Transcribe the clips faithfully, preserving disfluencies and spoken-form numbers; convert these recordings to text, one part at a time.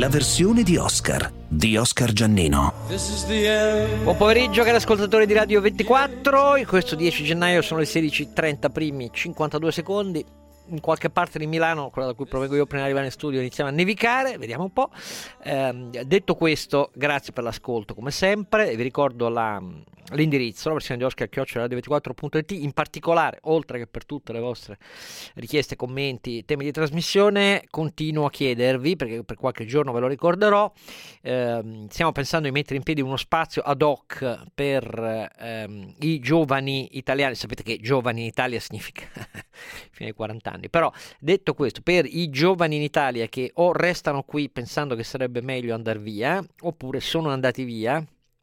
la versione di Oscar di Oscar Giannino. Buon pomeriggio cari ascoltatori di Radio ventiquattro. In questo dieci gennaio sono le sedici e trenta primi cinquantadue secondi. In qualche parte di Milano, quella da cui provengo io prima di arrivare in studio, iniziamo a nevicare, vediamo un po'. Eh, detto questo, grazie per l'ascolto come sempre. Vi ricordo la, l'indirizzo, la versione di Oscar chiocciola radio ventiquattro punto it, in particolare, oltre che per tutte le vostre richieste, commenti, temi di trasmissione, continuo a chiedervi, perché per qualche giorno ve lo ricorderò, eh, stiamo pensando di mettere in piedi uno spazio ad hoc per ehm, i giovani italiani. Sapete che giovani in Italia significa fino ai quaranta anni, però detto questo, per i giovani in Italia che o restano qui pensando che sarebbe meglio andare via, oppure sono andati via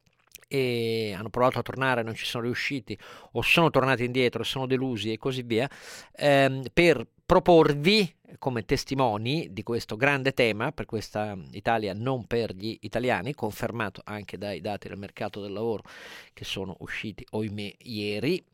e hanno provato a tornare, non ci sono riusciti, o sono tornati indietro, sono delusi e così via, ehm, per proporvi come testimoni di questo grande tema per questa Italia non per gli italiani, confermato anche dai dati del mercato del lavoro che sono usciti, ohimè, ieri.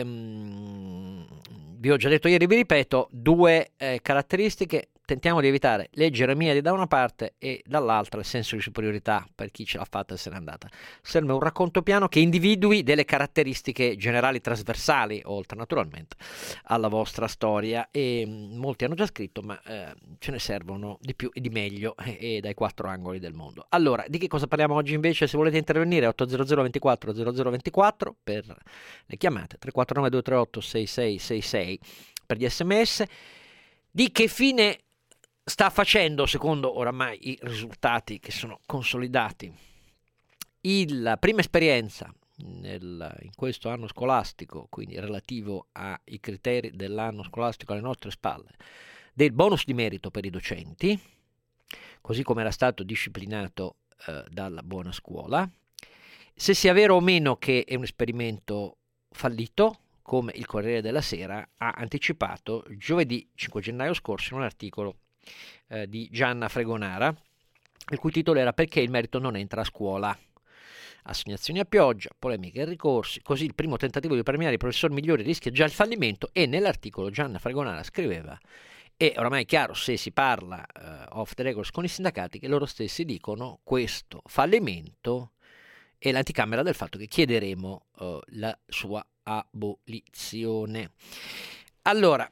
Ehm, vi ho già detto ieri, vi ripeto, due eh, caratteristiche. Tentiamo di evitare le geremie da una parte e dall'altra il senso di superiorità per chi ce l'ha fatta e se n'è andata. Serve un racconto piano che individui delle caratteristiche generali trasversali, oltre naturalmente alla vostra storia. E molti hanno già scritto, ma eh, ce ne servono di più e di meglio e, e dai quattro angoli del mondo. Allora, di che cosa parliamo oggi invece? Se volete intervenire, otto zero zero ventiquattro zero zero ventiquattro per le chiamate, tre quattro nove due tre otto sei sei sei sei per gli sms. Di che fine sta facendo, secondo oramai i risultati che sono consolidati, il, la prima esperienza nel, in questo anno scolastico, quindi relativo ai criteri dell'anno scolastico alle nostre spalle, del bonus di merito per i docenti, così come era stato disciplinato eh, dalla buona scuola, se sia vero o meno che è un esperimento fallito, come il Corriere della Sera ha anticipato giovedì cinque gennaio scorso in un articolo eh, di Gianna Fregonara, il cui titolo era "Perché il merito non entra a scuola". Assegnazioni a pioggia, polemiche e ricorsi, così il primo tentativo di premiare i professori migliori rischia già il fallimento. E nell'articolo Gianna Fregonara scriveva: è oramai chiaro, se si parla uh, off the records con i sindacati, che loro stessi dicono questo fallimento è l'anticamera del fatto che chiederemo uh, la sua abolizione. Allora,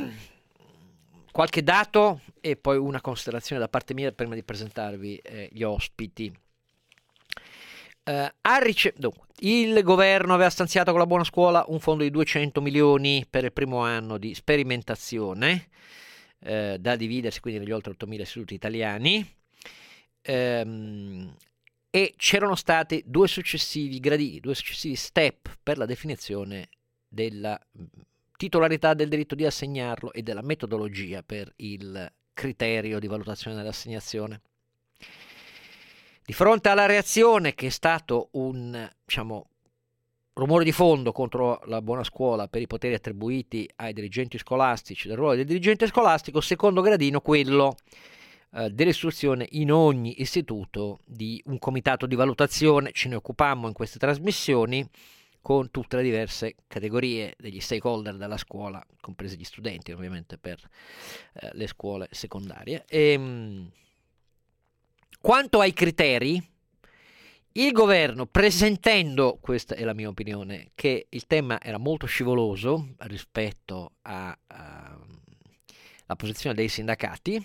qualche dato e poi una considerazione da parte mia prima di presentarvi eh, gli ospiti. Uh, ha rice- Dunque, il governo aveva stanziato con la buona scuola un fondo di duecento milioni per il primo anno di sperimentazione, eh, da dividersi quindi negli oltre ottomila istituti italiani, ehm, e c'erano stati due successivi gradini, due successivi step per la definizione della titolarità del diritto di assegnarlo e della metodologia per il criterio di valutazione dell'assegnazione. Di fronte alla reazione, che è stato un, diciamo, rumore di fondo contro la buona scuola per i poteri attribuiti ai dirigenti scolastici, del ruolo del dirigente scolastico, secondo gradino quello eh, dell'istruzione in ogni istituto di un comitato di valutazione. Ce ne occupammo in queste trasmissioni con tutte le diverse categorie degli stakeholder della scuola, compresi gli studenti ovviamente per eh, le scuole secondarie. E, mh, quanto ai criteri, il governo, presentendo, questa è la mia opinione, che il tema era molto scivoloso rispetto alla posizione dei sindacati,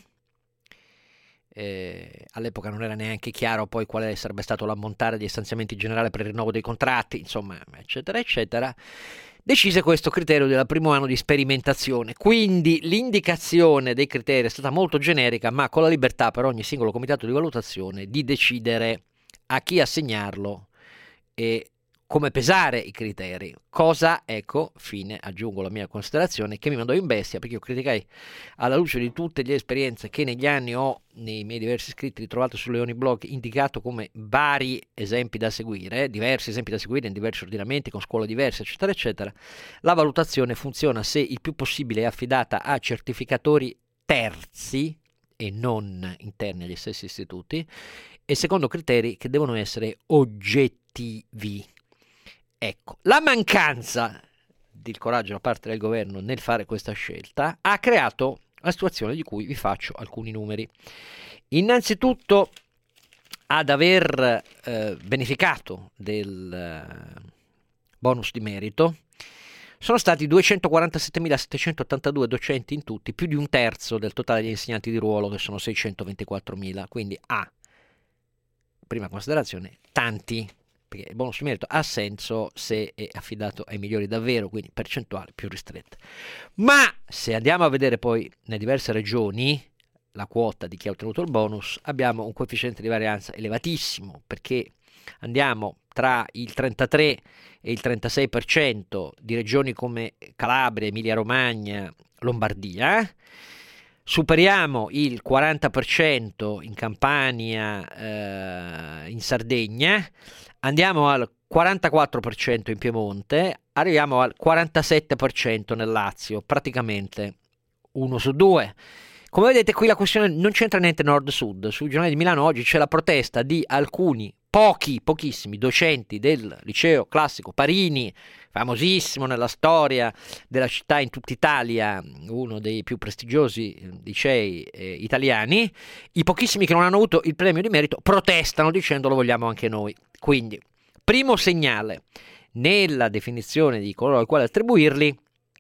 eh, all'epoca non era neanche chiaro poi quale sarebbe stato l'ammontare di stanziamenti generali per il rinnovo dei contratti, insomma, eccetera, eccetera, decise questo criterio del primo anno di sperimentazione. Quindi l'indicazione dei criteri è stata molto generica, ma con la libertà per ogni singolo comitato di valutazione di decidere a chi assegnarlo e come pesare i criteri. Cosa, ecco, fine, aggiungo la mia considerazione, che mi mandò in bestia, perché io criticai, alla luce di tutte le esperienze che negli anni ho, nei miei diversi scritti ritrovato su Leoni Blog, indicato come vari esempi da seguire, diversi esempi da seguire in diversi ordinamenti, con scuole diverse, eccetera, eccetera. La valutazione funziona se il più possibile è affidata a certificatori terzi e non interni agli stessi istituti, e secondo criteri che devono essere oggettivi. Ecco, la mancanza del coraggio da parte del governo nel fare questa scelta ha creato la situazione di cui vi faccio alcuni numeri. Innanzitutto, ad aver eh, beneficiato del eh, bonus di merito sono stati duecentoquarantasettemilasettecentottantadue docenti in tutti, più di un terzo del totale degli insegnanti di ruolo, che sono seicentoventiquattromila, quindi a prima considerazione tanti, perché il bonus di merito ha senso se è affidato ai migliori davvero, quindi percentuali più ristrette. Ma se andiamo a vedere poi nelle diverse regioni la quota di chi ha ottenuto il bonus, abbiamo un coefficiente di varianza elevatissimo, perché andiamo tra il trentatré e il trentasei per cento di regioni come Calabria, Emilia Romagna, Lombardia, superiamo il quaranta per cento in Campania, eh, in Sardegna, andiamo al quarantaquattro per cento in Piemonte, arriviamo al quarantasette per cento nel Lazio, praticamente uno su due. Come vedete qui la questione non c'entra niente nord-sud. Sul giornale di Milano oggi c'è la protesta di alcuni, pochi, pochissimi docenti del liceo classico Parini, famosissimo nella storia della città in tutta Italia, uno dei più prestigiosi licei eh, italiani. I pochissimi che non hanno avuto il premio di merito protestano dicendo lo vogliamo anche noi. Quindi, primo segnale nella definizione di coloro ai quali attribuirli,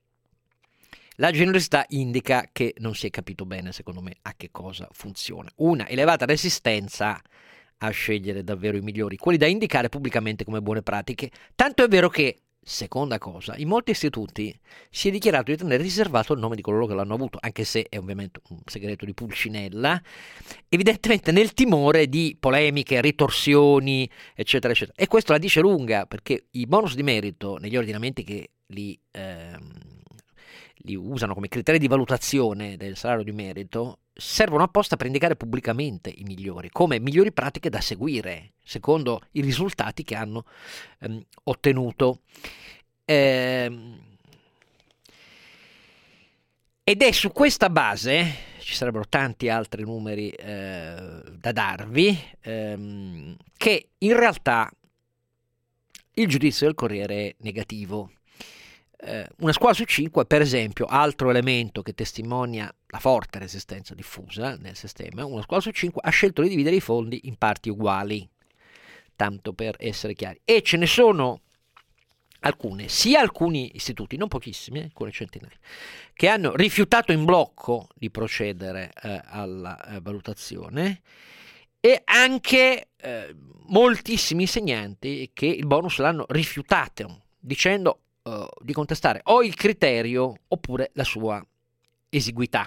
la generosità indica che non si è capito bene, secondo me, a che cosa funziona. Una elevata resistenza a scegliere davvero i migliori, quelli da indicare pubblicamente come buone pratiche. Tanto è vero che, seconda cosa, in molti istituti si è dichiarato di tenere riservato il nome di coloro che l'hanno avuto, anche se è ovviamente un segreto di Pulcinella, evidentemente nel timore di polemiche, ritorsioni, eccetera, eccetera. E questo la dice lunga, perché i bonus di merito negli ordinamenti che li... Ehm, li usano come criteri di valutazione del salario di merito, servono apposta per indicare pubblicamente i migliori, come migliori pratiche da seguire, secondo i risultati che hanno ehm, ottenuto. Ehm, ed è su questa base, ci sarebbero tanti altri numeri eh, da darvi, ehm, che in realtà il giudizio del Corriere è negativo. Una scuola su cinque, per esempio, altro elemento che testimonia la forte resistenza diffusa nel sistema, una scuola su cinque ha scelto di dividere i fondi in parti uguali, tanto per essere chiari. E ce ne sono alcune, sia alcuni istituti, non pochissimi, alcune centinaia, che hanno rifiutato in blocco di procedere eh, alla eh, valutazione, e anche eh, moltissimi insegnanti che il bonus l'hanno rifiutato, dicendo Uh, di contestare o il criterio oppure la sua esiguità.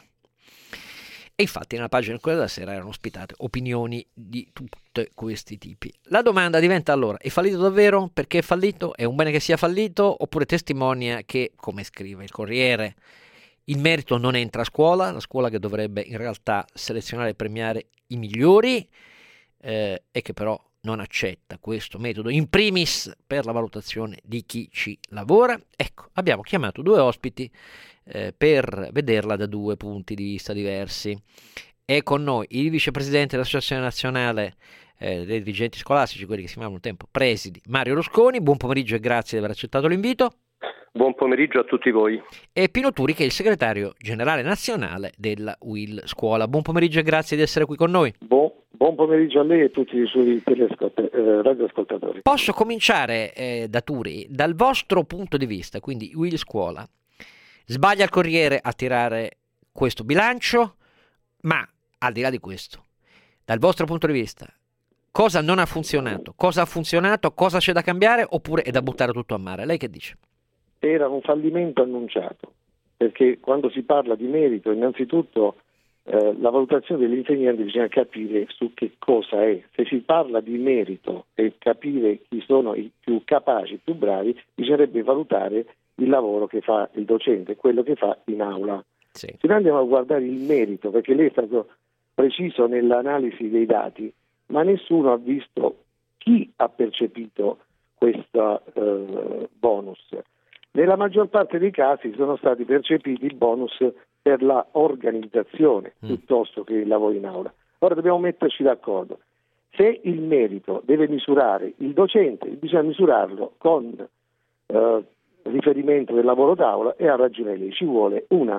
E infatti nella pagina del Corriere della Sera erano ospitate opinioni di tutti questi tipi. La domanda diventa allora: è fallito davvero? Perché è fallito? È un bene che sia fallito? Oppure testimonia che, come scrive il Corriere, il merito non entra a scuola, la scuola che dovrebbe in realtà selezionare e premiare i migliori, eh, e che però non accetta questo metodo, in primis per la valutazione di chi ci lavora. Ecco, abbiamo chiamato due ospiti eh, per vederla da due punti di vista diversi. È con noi il vicepresidente dell'Associazione Nazionale eh, dei Dirigenti Scolastici, quelli che si chiamavano un tempo presidi, Mario Rusconi. Buon pomeriggio e grazie di aver accettato l'invito. Buon pomeriggio a tutti voi. E Pino Turi, che è il segretario generale nazionale della U I L Scuola. Buon pomeriggio e grazie di essere qui con noi. Buon, buon pomeriggio a lei e a tutti i suoi telescolt- eh, radioascoltatori. Posso cominciare eh, da Turi, dal vostro punto di vista, quindi U I L Scuola. Sbaglia il Corriere a tirare questo bilancio, ma al di là di questo, dal vostro punto di vista, cosa non ha funzionato? Cosa ha funzionato? Cosa c'è da cambiare? Oppure è da buttare tutto a mare? Lei che dice? Era un fallimento annunciato, perché quando si parla di merito, innanzitutto eh, la valutazione degli insegnanti bisogna capire su che cosa è. Se si parla di merito e capire chi sono i più capaci, i più bravi, bisognerebbe valutare il lavoro che fa il docente, quello che fa in aula. Sì. Se noi andiamo a guardare il merito, perché lei è stato preciso nell'analisi dei dati, ma nessuno ha visto chi ha percepito questo eh, bonus. Nella maggior parte dei casi sono stati percepiti i bonus per la organizzazione mm. piuttosto che il lavoro in aula. Ora dobbiamo metterci d'accordo. Se il merito deve misurare il docente, bisogna misurarlo con eh, riferimento del lavoro d'aula, e ha ragione lei, ci vuole una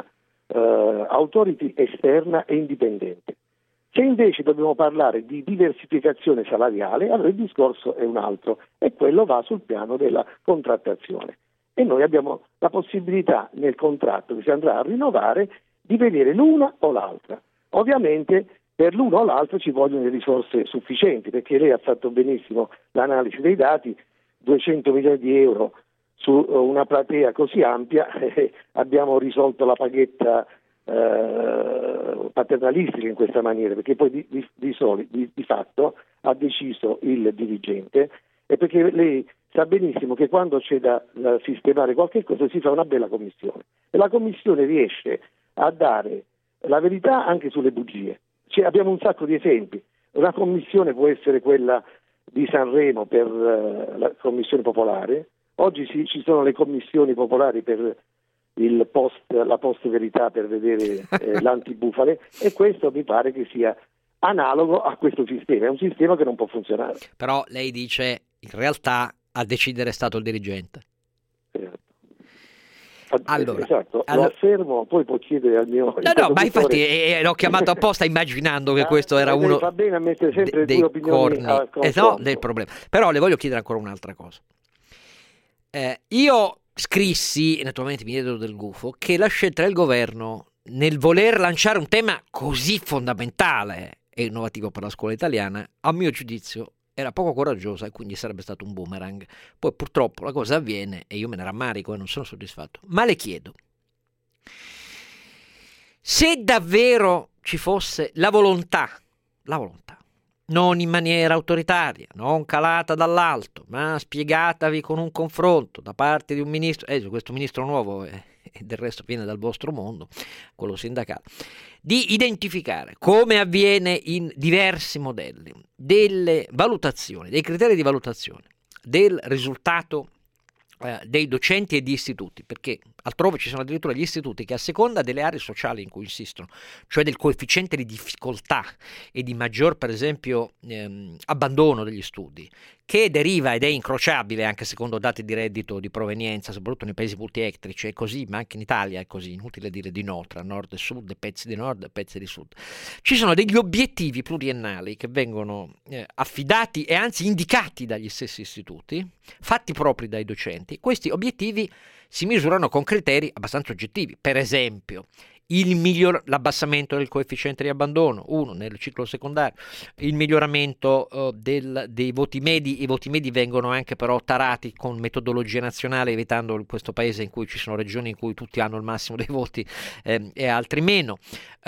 uh, authority esterna e indipendente. Se invece dobbiamo parlare di diversificazione salariale, allora il discorso è un altro e quello va sul piano della contrattazione. E noi abbiamo la possibilità nel contratto che si andrà a rinnovare di vedere l'una o l'altra. Ovviamente per l'una o l'altra ci vogliono le risorse sufficienti, perché lei ha fatto benissimo l'analisi dei dati, duecento milioni di euro su una platea così ampia, eh, abbiamo risolto la paghetta eh, paternalistica in questa maniera, perché poi di, di, di, soli, di, di fatto ha deciso il dirigente, e perché lei sa benissimo che quando c'è da, da sistemare qualche cosa si fa una bella commissione, e la commissione riesce a dare la verità anche sulle bugie. Cioè, abbiamo un sacco di esempi. Una commissione può essere quella di Sanremo per uh, la commissione popolare, oggi sì, ci sono le commissioni popolari per il post, la post verità per vedere eh, l'antibufale, e questo mi pare che sia analogo a questo sistema, è un sistema che non può funzionare. Però lei dice in realtà a decidere è stato il dirigente. Esatto. Allora, esatto, allora... lo affermo, poi può chiedere al mio... No, no, ma infatti eh, l'ho chiamato apposta immaginando che ah, questo era uno va bene a mettere sempre de- le tue opinioni al eh, no, del problema. Però le voglio chiedere ancora un'altra cosa. Eh, io scrissi, naturalmente mi diedero del gufo, che la scelta del governo nel voler lanciare un tema così fondamentale e innovativo per la scuola italiana, a mio giudizio, era poco coraggiosa e quindi sarebbe stato un boomerang. Poi purtroppo la cosa avviene e io me ne rammarico e non sono soddisfatto. Ma le chiedo, se davvero ci fosse la volontà, la volontà, non in maniera autoritaria, non calata dall'alto, ma spiegatavi con un confronto da parte di un ministro, eh, questo ministro nuovo è, e del resto viene dal vostro mondo, quello sindacale, di identificare, come avviene in diversi modelli, delle valutazioni, dei criteri di valutazione del risultato eh, dei docenti e di istituti, perché altrove ci sono addirittura gli istituti che a seconda delle aree sociali in cui insistono, cioè del coefficiente di difficoltà e di maggior, per esempio, ehm, abbandono degli studi, che deriva ed è incrociabile anche secondo dati di reddito di provenienza, soprattutto nei paesi multietnici, è così, ma anche in Italia è così, inutile dire di no, tra nord e sud, pezzi di nord e pezzi di sud. Ci sono degli obiettivi pluriennali che vengono eh, affidati e anzi indicati dagli stessi istituti, fatti propri dai docenti. Questi obiettivi si misurano con criteri abbastanza oggettivi, per esempio il miglior, l'abbassamento del coefficiente di abbandono, uno nel ciclo secondario, il miglioramento uh, del, dei voti medi. I voti medi vengono anche però tarati con metodologia nazionale, evitando questo paese in cui ci sono regioni in cui tutti hanno il massimo dei voti eh, e altri meno.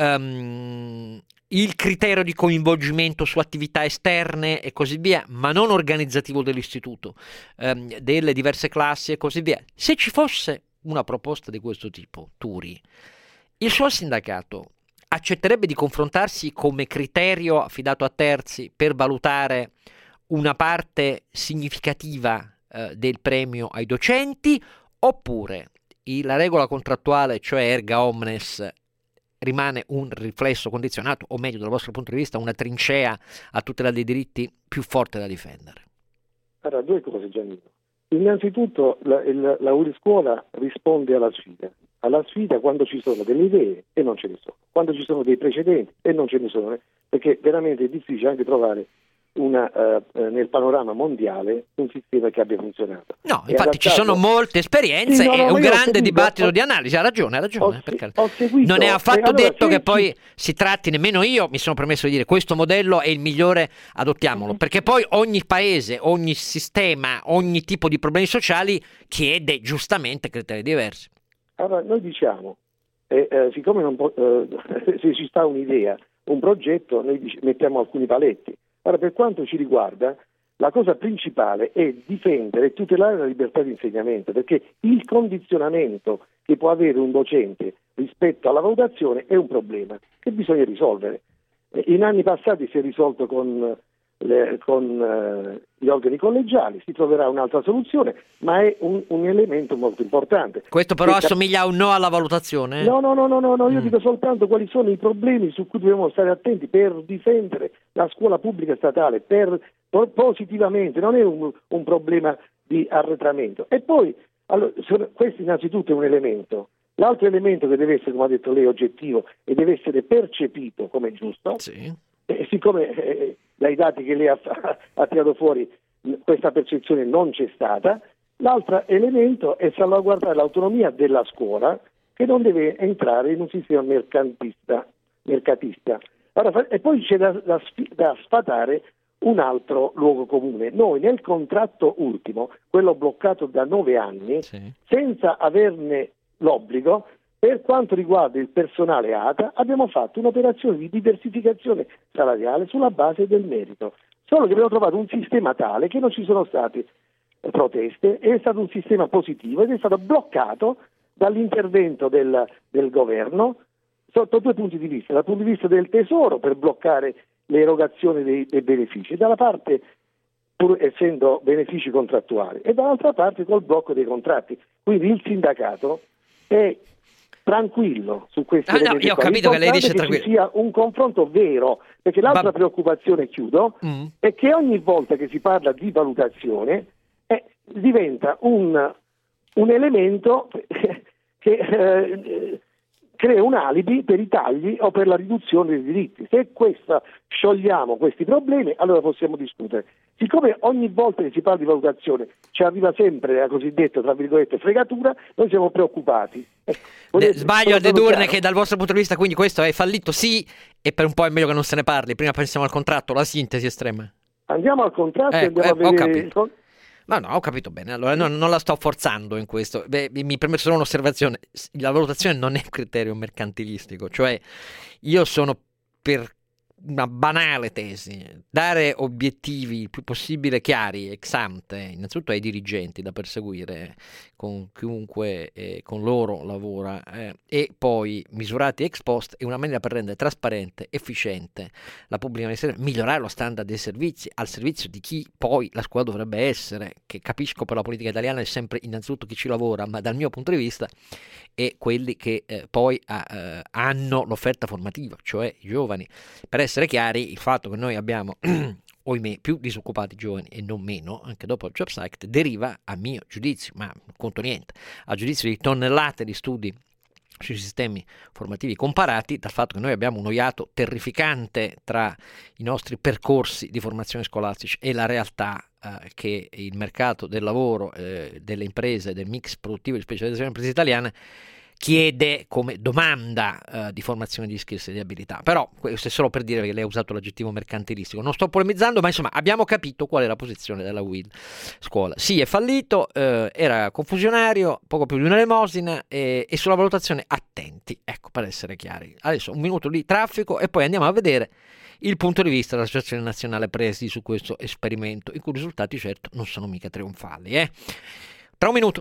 Um, il criterio di coinvolgimento su attività esterne e così via, ma non organizzativo dell'istituto, um, delle diverse classi e così via. Se ci fosse una proposta di questo tipo, Turi, il suo sindacato accetterebbe di confrontarsi come criterio affidato a terzi per valutare una parte significativa eh, del premio ai docenti, oppure la regola contrattuale, cioè erga omnes, rimane un riflesso condizionato, o meglio dal vostro punto di vista una trincea a tutela dei diritti più forte da difendere? Allora, due cose, Giannino. Innanzitutto la, la, la Uriscuola risponde alla sfida. alla sfida quando ci sono delle idee e non ce ne sono, quando ci sono dei precedenti e non ce ne sono, perché veramente è difficile anche trovare una, uh, nel panorama mondiale un sistema che abbia funzionato. No, è infatti adattato... ci sono molte esperienze sì, no, no, e un grande seguito, dibattito ho... di analisi, ha ragione, ha ragione. Ho, perché ho seguito, non è affatto allora, detto sì, che sì. poi si tratti, nemmeno io mi sono permesso di dire questo modello è il migliore, adottiamolo, perché poi ogni paese, ogni sistema, ogni tipo di problemi sociali chiede giustamente criteri diversi. Allora, noi diciamo, eh, eh, siccome non po- eh, se ci sta un'idea, un progetto, noi dic- mettiamo alcuni paletti. Ora, per quanto ci riguarda, la cosa principale è difendere e tutelare la libertà di insegnamento, perché il condizionamento che può avere un docente rispetto alla valutazione è un problema che bisogna risolvere. In anni passati si è risolto con... Le, con eh, gli organi collegiali, si troverà un'altra soluzione, ma è un, un elemento molto importante. Questo però Perché... assomiglia a un no alla valutazione? Eh? No, no, no, no, no, no io mm. dico soltanto quali sono i problemi su cui dobbiamo stare attenti per difendere la scuola pubblica statale, per, per positivamente, non è un, un problema di arretramento. E poi, allora, questo innanzitutto è un elemento, L'altro elemento che deve essere, come ha detto lei, oggettivo e deve essere percepito come giusto, sì. e siccome eh, dai dati che lei ha, ha tirato fuori questa percezione non c'è stata, l'altro elemento è salvaguardare l'autonomia della scuola, che non deve entrare in un sistema mercantista. mercatista. Allora, e poi c'è da, da, da sfatare un altro luogo comune. Noi nel contratto ultimo, quello bloccato da nove anni, sì. senza averne l'obbligo, per quanto riguarda il personale A T A, abbiamo fatto un'operazione di diversificazione salariale sulla base del merito. Solo che abbiamo trovato un sistema tale che non ci sono state proteste, è stato un sistema positivo ed è stato bloccato dall'intervento del, del governo sotto due punti di vista: dal punto di vista del tesoro, per bloccare l'erogazione dei, dei benefici, da una parte pur essendo benefici contrattuali e dall'altra parte col blocco dei contratti. Quindi il sindacato è tranquillo su questi ah, no, io ho capito che lei dice che tranquillo. Ci sia un confronto vero, perché l'altra ba- preoccupazione, chiudo, mm. è che ogni volta che si parla di valutazione eh, diventa un, un elemento che eh, crea un alibi per i tagli o per la riduzione dei diritti. Se questa sciogliamo questi problemi, allora possiamo discutere. Siccome ogni volta che si parla di valutazione ci arriva sempre la cosiddetta, tra virgolette, fregatura, noi siamo preoccupati. Ecco, De- sbaglio a dedurne che dal vostro punto di vista quindi questo è fallito, sì, e per un po' è meglio che non se ne parli. Prima pensiamo al contratto, la sintesi estrema. Andiamo al contratto e ecco, andiamo eh, a vedere il con- No, no, ho capito bene. Allora, no, non la sto forzando in questo. Beh, mi permetto solo un'osservazione. La valutazione non è un criterio mercantilistico. Cioè, io sono per una banale tesi: dare obiettivi il più possibile chiari, ex ante, innanzitutto ai dirigenti da perseguire con chiunque eh, con loro lavora, eh, e poi misurati ex post, è una maniera per rendere trasparente, efficiente la pubblica amministrazione, migliorare lo standard dei servizi al servizio di chi poi la scuola dovrebbe essere, che capisco per la politica italiana è sempre innanzitutto chi ci lavora, ma dal mio punto di vista è quelli che eh, poi eh, hanno l'offerta formativa, cioè i giovani. Per essere chiari, il fatto che noi abbiamo ohimè più disoccupati giovani e non meno, anche dopo il Jobs Act, deriva, a mio giudizio, ma non conto niente, a giudizio di tonnellate di studi sui sistemi formativi comparati, dal fatto che noi abbiamo uno iato terrificante tra i nostri percorsi di formazione scolastici e la realtà eh, che il mercato del lavoro, eh, delle imprese, del mix produttivo di specializzazione delle imprese italiane chiede come domanda uh, di formazione di skills e di abilità. Però questo è solo per dire che lei ha usato l'aggettivo mercantilistico, non sto polemizzando, ma insomma abbiamo capito qual è la posizione della U I L scuola. Sì, è fallito, eh, era confusionario, poco più di un'elemosina, eh, e sulla valutazione attenti, ecco, per essere chiari. Adesso un minuto di traffico e poi andiamo a vedere il punto di vista dell'Associazione Nazionale Presidi su questo esperimento, i cui risultati certo non sono mica trionfali, eh. Tra un minuto.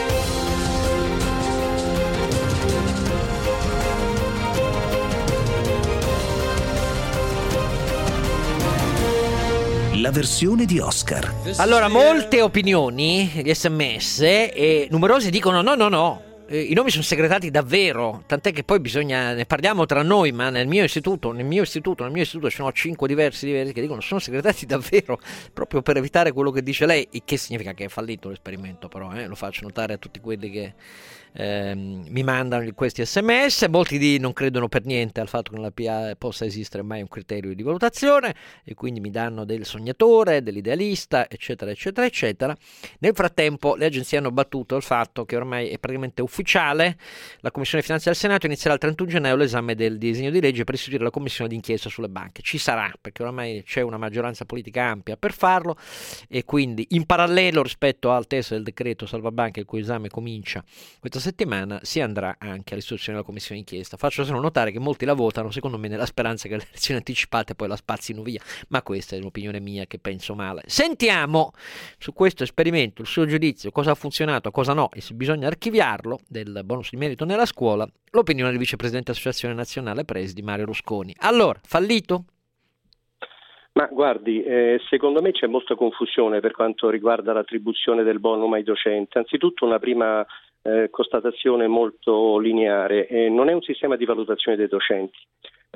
La versione di Oscar. Allora, molte opinioni, gli sms, e numerosi dicono no, no, no, eh, i nomi sono segretati davvero, tant'è che poi bisogna, ne parliamo tra noi, ma nel mio istituto, nel mio istituto, nel mio istituto ci sono cinque diversi diversi che dicono sono segretati davvero, proprio per evitare quello che dice lei, il che significa che è fallito l'esperimento, però, eh, lo faccio notare a tutti quelli che Eh, mi mandano questi sms. Molti di non credono per niente al fatto che nella P A possa esistere mai un criterio di valutazione e quindi mi danno del sognatore, dell'idealista, eccetera eccetera eccetera. Nel frattempo le agenzie hanno battuto il fatto che ormai è praticamente ufficiale: la Commissione Finanze del Senato inizierà il trentuno gennaio l'esame del disegno di legge per istituire la Commissione d'inchiesta sulle banche. Ci sarà, perché ormai c'è una maggioranza politica ampia per farlo, e quindi in parallelo rispetto al testo del decreto salvabanche, il cui esame comincia questa settimana, si andrà anche all'istituzione della commissione d'inchiesta. Faccio solo notare che molti la votano, secondo me, nella speranza che le elezioni anticipate poi la spazzino via, ma questa è un'opinione mia che penso male. Sentiamo su questo esperimento il suo giudizio, cosa ha funzionato, cosa no, e se bisogna archiviarlo, del bonus di merito nella scuola, l'opinione del vicepresidente dell'Associazione Nazionale Presidi, Mario Rusconi. Allora, fallito? Ma guardi, eh, secondo me c'è molta confusione per quanto riguarda l'attribuzione del bonus ai docenti. Anzitutto una prima eh, constatazione molto lineare: eh, non è un sistema di valutazione dei docenti.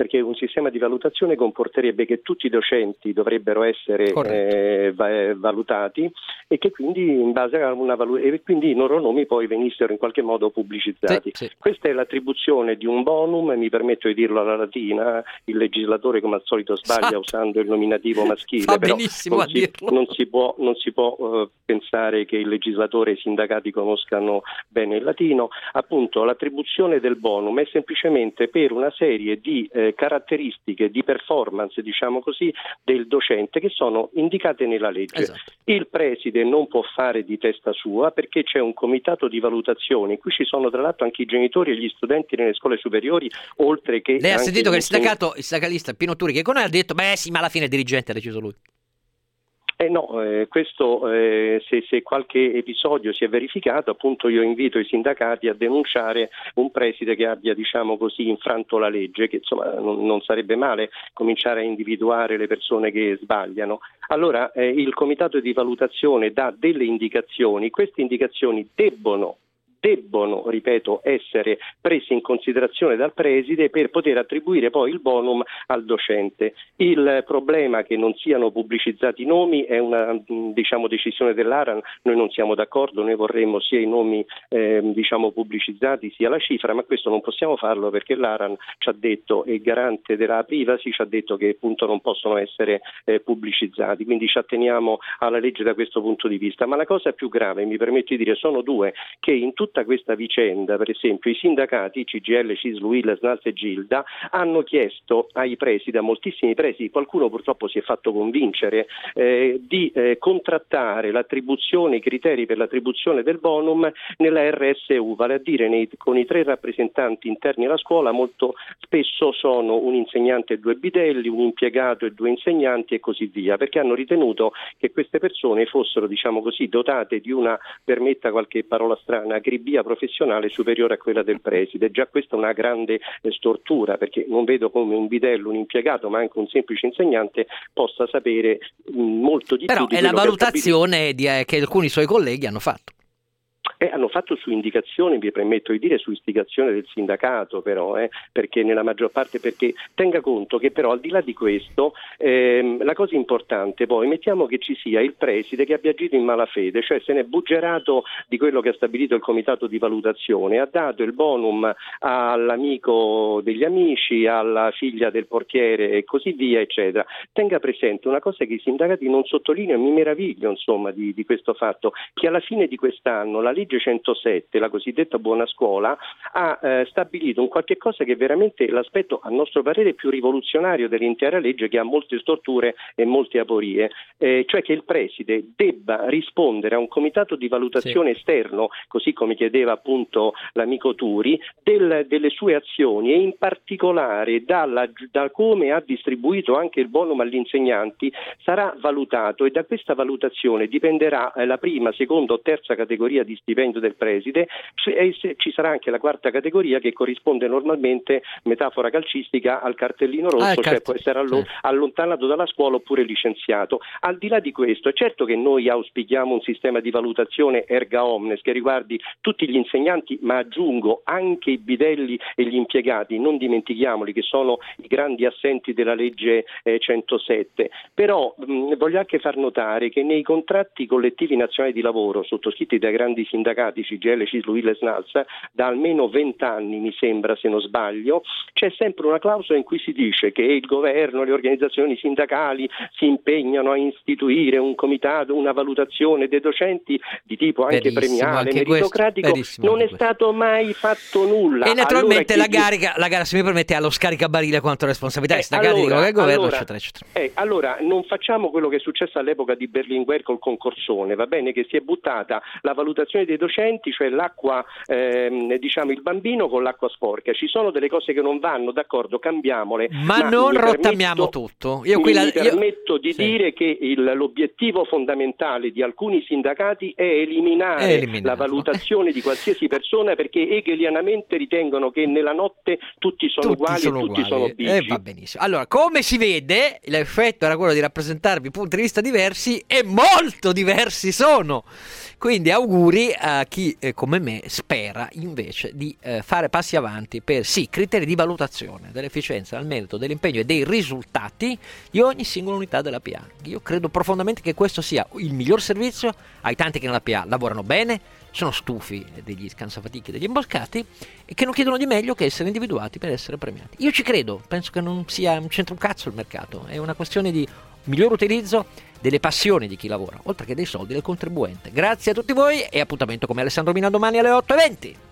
perché un sistema di valutazione comporterebbe che tutti i docenti dovrebbero essere eh, va- valutati e che quindi in base a una valu- e quindi i loro nomi poi venissero in qualche modo pubblicizzati. Sì, sì. Questa è l'attribuzione di un bonum, mi permetto di dirlo alla latina, il legislatore come al solito sbaglia Esatto. usando il nominativo maschile, Fa però benissimo non a si, dirlo. non si può, non si può uh, pensare che il legislatore e i sindacati conoscano bene il latino. Appunto, l'attribuzione del bonum è semplicemente per una serie di eh, caratteristiche di performance, diciamo così, del docente che sono indicate nella legge. Esatto. Il preside non può fare di testa sua perché c'è un comitato di valutazione in cui ci sono tra l'altro anche i genitori e gli studenti nelle scuole superiori, oltre che... Lei ha anche sentito che il insegn- sindacato, il sindacalista Pino Turi, che con noi ha detto, beh sì, ma alla fine il dirigente ha deciso lui. Eh no, eh, questo eh, se, se qualche episodio si è verificato, appunto io invito i sindacati a denunciare un preside che abbia, diciamo così, infranto la legge, che insomma non, non sarebbe male cominciare a individuare le persone che sbagliano. Allora eh, il comitato di valutazione dà delle indicazioni, queste indicazioni debbono debbono, ripeto, essere presi in considerazione dal preside per poter attribuire poi il bonum al docente. Il problema che non siano pubblicizzati i nomi è una, diciamo, decisione dell'ARAN, noi non siamo d'accordo, noi vorremmo sia i nomi eh, diciamo pubblicizzati sia la cifra, ma questo non possiamo farlo perché l'ARAN ci ha detto, e garante della privacy ci ha detto che appunto non possono essere eh, pubblicizzati, quindi ci atteniamo alla legge da questo punto di vista. Ma la cosa più grave, mi permetto di dire, sono due, che in tutta questa vicenda, per esempio i sindacati C G I L, C I S L, U I L, SNALS e GILDA hanno chiesto ai presidi, a moltissimi presidi, qualcuno purtroppo si è fatto convincere, eh, di eh, contrattare l'attribuzione, i criteri per l'attribuzione del bonum nella R S U, vale a dire nei, con i tre rappresentanti interni alla scuola, molto spesso sono un insegnante e due bidelli, un impiegato e due insegnanti e così via, perché hanno ritenuto che queste persone fossero, diciamo così, dotate di una, permetta qualche parola strana, acribia professionale superiore a quella del preside. Già questa è una grande eh, stortura, perché non vedo come un bidello, un impiegato, ma anche un semplice insegnante possa sapere mh, molto di Però più di è la quello che valutazione di, eh, che alcuni suoi colleghi hanno fatto. Eh, hanno fatto su indicazione, mi permetto di dire, su istigazione del sindacato, però, eh, perché nella maggior parte, perché tenga conto che però al di là di questo, ehm, la cosa importante poi, mettiamo che ci sia il preside che abbia agito in malafede, cioè se ne è buggerato di quello che ha stabilito il comitato di valutazione, ha dato il bonum all'amico degli amici, alla figlia del portiere e così via, eccetera. Tenga presente una cosa che i sindacati non sottolineano, mi meraviglio insomma di, di questo fatto, che alla fine di quest'anno la legge centosette, la cosiddetta buona scuola, ha eh, stabilito un qualche cosa che è veramente l'aspetto, a nostro parere, più rivoluzionario dell'intera legge, che ha molte storture e molte aporie, eh, cioè che il preside debba rispondere a un comitato di valutazione sì. esterno, così come chiedeva appunto l'amico Turi, del, delle sue azioni e in particolare dalla, da come ha distribuito anche il bonum agli insegnanti, sarà valutato, e da questa valutazione dipenderà eh, la prima, seconda o terza categoria di stipendio del preside, e ci sarà anche la quarta categoria che corrisponde normalmente, metafora calcistica, al cartellino rosso, ah, cioè cart- può essere allo- allontanato dalla scuola oppure licenziato. Al di là di questo, è certo che noi auspichiamo un sistema di valutazione erga omnes che riguardi tutti gli insegnanti, ma aggiungo anche i bidelli e gli impiegati, non dimentichiamoli che sono i grandi assenti della legge eh, centosette. Però mh, voglio anche far notare che nei contratti collettivi nazionali di lavoro sottoscritti dai grandi sindacati C G I L, C I S L, U I L, SNALS da almeno vent'anni, mi sembra, se non sbaglio, c'è sempre una clausola in cui si dice che il governo e le organizzazioni sindacali si impegnano a istituire un comitato, una valutazione dei docenti di tipo anche verissimo, premiale, anche meritocratico. questo, non è questo. stato mai fatto nulla. E naturalmente allora, la, carica, la gara, se mi permette, ha lo scaricabarile quanto responsabilità eh, sindacati allora, di governo, allora, eccetera, eccetera. Eh, allora non facciamo quello che è successo all'epoca di Berlinguer col concorsone, va bene, che si è buttata la valutazione dei docenti, cioè l'acqua, ehm, diciamo il bambino con l'acqua sporca. Ci sono delle cose che non vanno, d'accordo, cambiamole. Ma, ma non rottamiamo tutto. Io qui mi la, io... permetto di sì. dire che il, l'obiettivo fondamentale di alcuni sindacati è eliminare Eliminato. la valutazione di qualsiasi persona, perché hegelianamente ritengono che nella notte tutti sono tutti uguali sono e tutti uguali. sono bigi. Eh, va benissimo. Allora, come si vede, l'effetto era quello di rappresentarvi punti di vista diversi e molto diversi sono. Quindi auguri a chi eh, come me spera invece di eh, fare passi avanti per sì, criteri di valutazione dell'efficienza, del merito, dell'impegno e dei risultati di ogni singola unità della P A. Io credo profondamente che questo sia il miglior servizio ai tanti che nella P A lavorano bene, sono stufi degli scansafatichi, degli imboscati e che non chiedono di meglio che essere individuati per essere premiati. Io ci credo, penso che non sia un c'entra un cazzo il mercato, è una questione di miglior utilizzo delle passioni di chi lavora, oltre che dei soldi del contribuente. Grazie a tutti voi e appuntamento con me Alessandro Mina domani alle otto e venti.